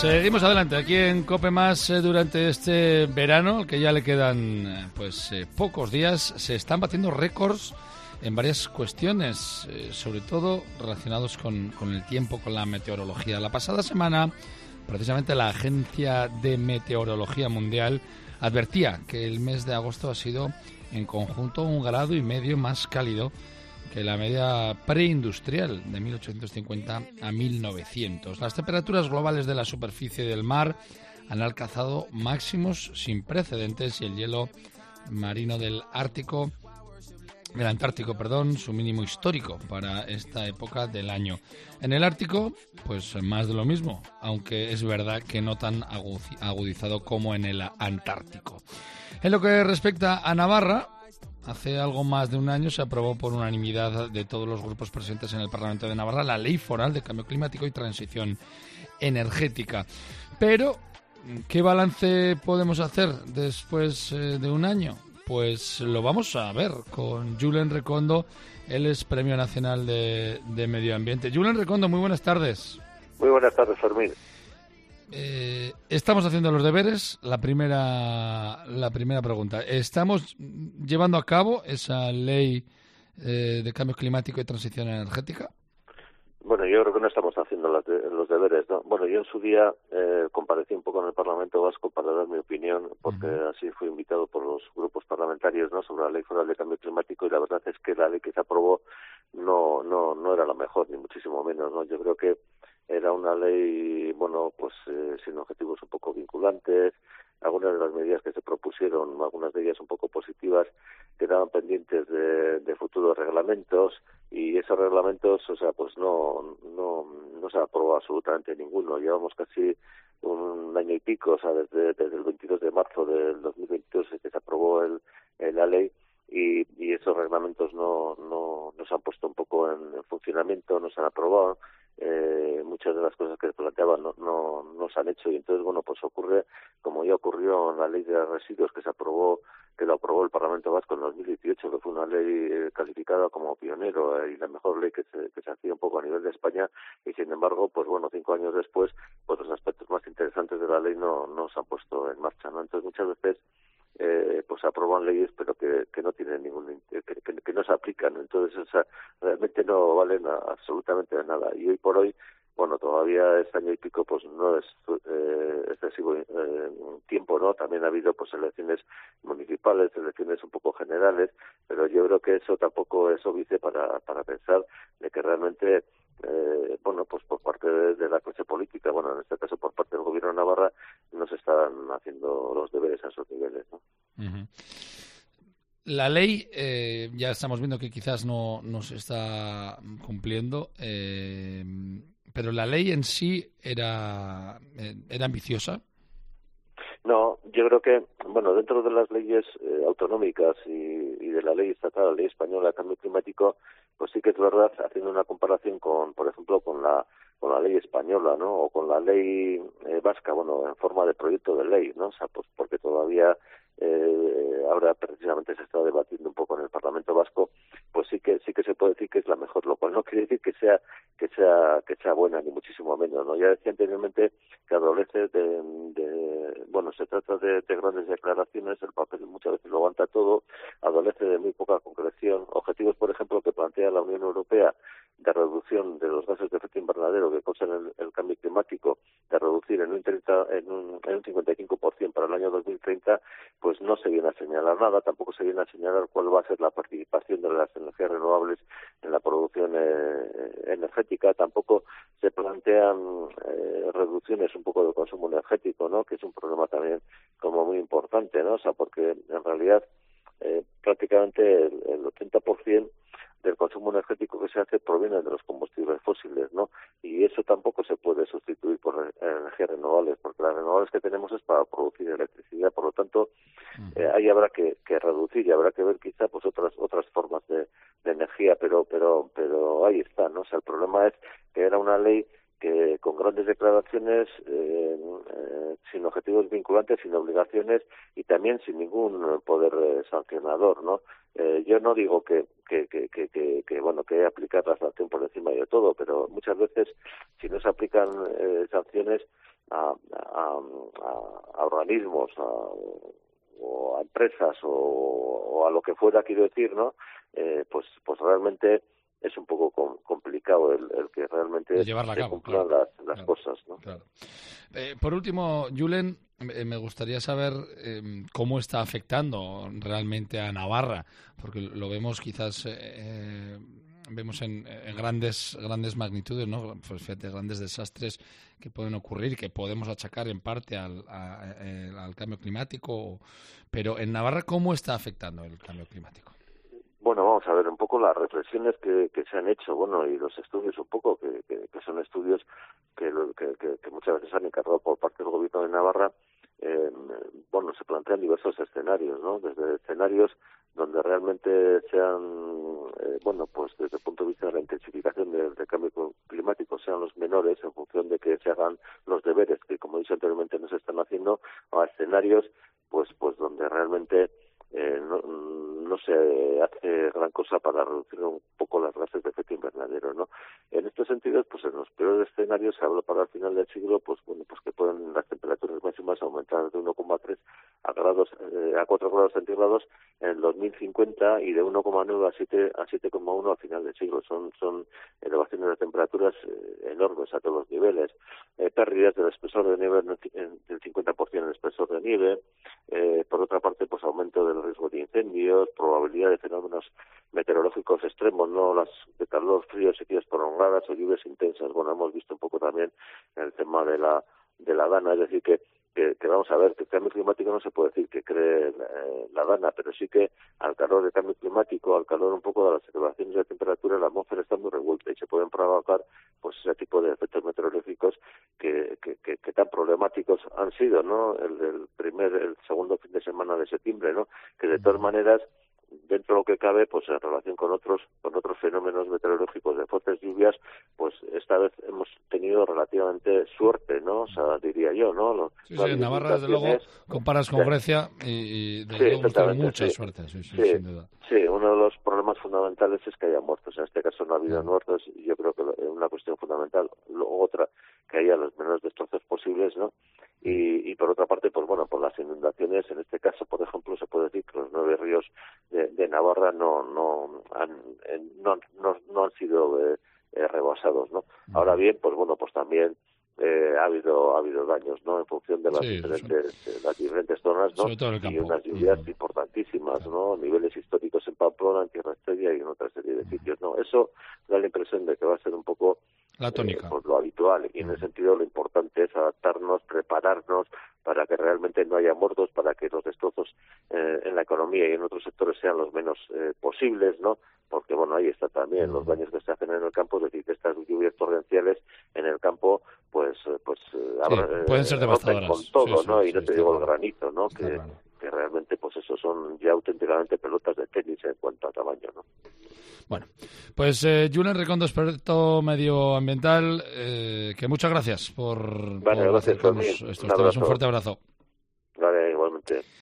Seguimos adelante aquí en COPE Más durante este verano, que ya le quedan pocos días. Se están batiendo récords en varias cuestiones, sobre todo relacionados con el tiempo, con la meteorología. La pasada semana, precisamente la Agencia de Meteorología Mundial advertía que el mes de agosto ha sido en conjunto 1,5 grados más cálido que la media preindustrial de 1850 a 1900. Las temperaturas globales de la superficie del mar han alcanzado máximos sin precedentes y el hielo marino del Antártico, su mínimo histórico para esta época del año. En el Ártico, pues más de lo mismo, aunque es verdad que no tan agudizado como en el Antártico. En lo que respecta a Navarra, hace algo más de un año se aprobó por unanimidad de todos los grupos presentes en el Parlamento de Navarra la Ley Foral de Cambio Climático y Transición Energética. Pero, ¿qué balance podemos hacer después de un año? Pues lo vamos a ver con Julen Recondo. Él es Premio Nacional de Medio Ambiente. Julen Recondo, muy buenas tardes. Muy buenas tardes, Fermín. Estamos haciendo los deberes. La primera pregunta. ¿Estamos llevando a cabo esa ley de cambio climático y transición energética? Bueno, yo creo que no estamos haciendo los deberes, ¿no? Bueno, yo en su día comparecí un poco en el Parlamento Vasco para dar mi opinión, porque así fui invitado por los grupos parlamentarios, ¿no?, sobre la Ley Foral de Cambio Climático, y la verdad es que la ley que se aprobó no era la mejor, ni muchísimo menos, ¿no? Yo creo que era una ley, sin objetivos un poco vinculantes. Algunas de las medidas que se propusieron, algunas de ellas un poco positivas, quedaban pendientes de futuros reglamentos, y esos reglamentos, no se aprobó absolutamente ninguno. Llevamos casi un año y pico, desde el 22 de marzo del 2022 que se aprobó la ley, y esos reglamentos no se han puesto un poco en funcionamiento, no se han aprobado. Muchas de las cosas que se planteaban no se han hecho, y entonces, pues ocurre como ya ocurrió en la Ley de Residuos que lo aprobó el Parlamento Vasco en 2018, que fue una ley calificada como pionero y la mejor ley que se hacía un poco a nivel de España, y sin embargo, 5 años después, los aspectos más interesantes de la ley no se han puesto en marcha, ¿no? Entonces, muchas veces se aprueban leyes pero que no tienen que no se aplican, entonces realmente no valen absolutamente de nada, y hoy por hoy, todavía este año y pico no es excesivo tiempo, ¿no? También ha habido elecciones municipales, elecciones un poco generales, pero yo creo que eso tampoco es óbice para pensar de que realmente por parte de la clase política, en este caso por parte del Gobierno de Navarra, no se están haciendo los deberes a esos niveles, ¿no? Uh-huh. La ley, ya estamos viendo que quizás no se está cumpliendo, pero la ley en sí era ambiciosa. No, yo creo que, dentro de las leyes autonómicas y de la ley estatal, la ley española de cambio climático, pues sí que es verdad, haciendo una comparación por ejemplo, con la ley española, ¿no?, o con la ley vasca, en forma de proyecto de ley, ¿no? Porque todavía ahora precisamente se está debatiendo un poco en el Parlamento Vasco, pues sí que se puede decir que es la mejor, lo cual no quiere decir que sea buena, ni muchísimo menos, ¿no? Ya decía anteriormente que adolece se trata de grandes declaraciones, el papel muchas veces lo aguanta todo, adolece de muy poca concreción. Objetivos, por ejemplo, que plantea la Unión Europea de reducción de los gases de efecto invernadero que causan el cambio climático, de reducir en un 55% para el año 2030, pues no se viene a señalar nada, tampoco se viene a señalar cuál va a ser la participación de las energías renovables en la producción energética, tampoco se plantean reducciones un poco del consumo energético, ¿no?, que es un problema también como muy importante, ¿no? Porque en realidad prácticamente el 80% del consumo energético que se hace proviene de los combustibles fósiles, ¿no? Y eso tampoco se puede sustituir por energías renovables, porque las renovables que tenemos es para producir electricidad, por lo tanto, ahí habrá que reducir y habrá que ver quizá otras formas de energía, pero ahí está, ¿no? El problema es que era una ley que con grandes declaraciones, sin objetivos vinculantes, sin obligaciones y también sin ningún poder sancionador, ¿no? Yo no digo que aplicar la sanción por encima de todo, pero muchas veces si no se aplican sanciones, a organismos, o a empresas o a lo que fuera, quiero decir, ¿no? Pues realmente es un poco complicado el que realmente se cumplan las cosas, ¿no? Claro. Por último, Julen, me gustaría saber cómo está afectando realmente a Navarra, porque lo vemos quizás vemos en grandes magnitudes, ¿no? Pues fíjate, grandes desastres que pueden ocurrir, que podemos achacar en parte al cambio climático, pero en Navarra, ¿cómo está afectando el cambio climático? Bueno, vamos a ver un poco las reflexiones que se han hecho, bueno, y los estudios un poco, que son estudios que muchas veces han encargado por parte del gobierno de Navarra. Bueno, se plantean diversos escenarios, ¿no? Desde escenarios donde realmente sean, bueno, pues desde el punto de vista de la intensificación del cambio climático sean los menores en función de que se hagan los deberes que, como he dicho anteriormente, no se están haciendo, a escenarios pues donde realmente no se hace gran cosa para reducir un poco las gases de efecto invernadero, ¿no? En estos sentidos, pues en los peores escenarios se habla para el final del siglo, pues bueno, pues que pueden las temperaturas máximas aumentar de 1,3 a 4 grados centígrados en el 2050 y de 1,9 a 7,1 al final del siglo. Son elevaciones de temperaturas enormes a todos los niveles. Pérdidas del espesor de nieve del 50% en el espesor de nieve. Por otra parte, pues aumento del riesgo de incendios, probabilidad de fenómenos meteorológicos extremos, no las de calor, frío, sequías prolongadas o lluvias intensas. Bueno, hemos visto un poco también el tema de la DANA, es decir que vamos a ver, que el cambio climático no se puede decir que cree la DANA, pero sí que al calor del cambio climático, al calor un poco de las elevaciones de temperatura, la atmósfera está muy revuelta y se pueden provocar pues ese tipo de efectos meteorológicos que tan problemáticos han sido, ¿no? El segundo fin de semana de septiembre, ¿no? Que de todas maneras, dentro de lo que cabe, pues en relación con otros fenómenos meteorológicos de fuertes lluvias, pues esta vez hemos tenido relativamente suerte, ¿no? O sea, diría yo, ¿no? Sí, en Navarra, desde luego, comparas con Grecia y desde luego hemos tenido mucha suerte, sin duda. Sí, uno de los problemas fundamentales es que haya muertos. En este caso no ha habido muertos y yo creo que es una cuestión fundamental. Luego otra, que haya los menores destrozos posibles, ¿no? Y por otra parte, pues bueno, por las inundaciones, en este caso, por ejemplo, se puede decir que los 9 ríos de Navarra no han sido rebasados, ¿no? Ahora bien, pues bueno, pues también ha habido daños, ¿no? En función de las diferentes zonas, ¿no? Sobre todo en el campo. Y unas lluvias importantísimas, ¿no? Niveles históricos en Pamplona, en Tierra Estrella y en otra serie de sitios, ¿no? Eso da la impresión de que va a ser un poco la tónica. Pues lo habitual, y en ese sentido lo importante es adaptarnos, prepararnos para que realmente no haya muertos, para que los destrozos en la economía y en otros sectores sean los menos posibles, ¿no? Porque bueno, ahí está también los daños que se hacen en el campo, es decir, que estas lluvias torrenciales en el campo pueden ser devastadoras con todo, ¿no? Y no te digo el claro. granito, ¿no? Que realmente pues eso son ya auténticamente pelotas de tenis en cuanto a tamaño, ¿no? Bueno, pues Julen Recondo, experto medioambiental, que muchas gracias por gracias acercarnos estos temas. Un fuerte abrazo. Vale, igualmente.